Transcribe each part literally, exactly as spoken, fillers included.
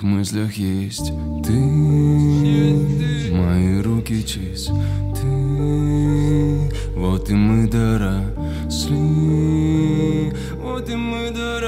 моих мыслях есть ты, мои руки чисты. Вот и мы доросли, вот и мы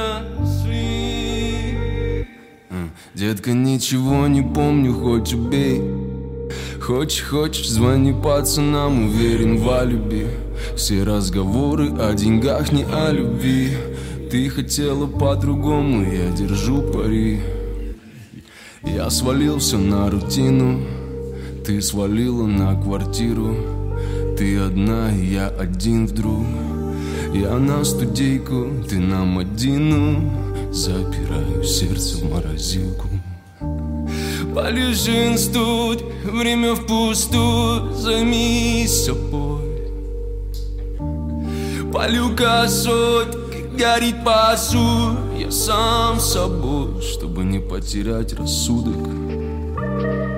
доросли. Детка, ничего не помню, хоть убей. Хочешь, хочешь, звони пацанам, уверен в алиби. Все разговоры о деньгах, не о любви. Ты хотела по-другому, я держу пари. Я свалил все на рутину, ты свалила на квартиру. Ты одна, и я один вдруг. Я на студейку, ты на Мадину. Запираю сердце в морозилку. Полежи, институт, время впустую. Займись собой. Полю косой, как горит посуд. Я сам собой, чтобы не потерять рассудок.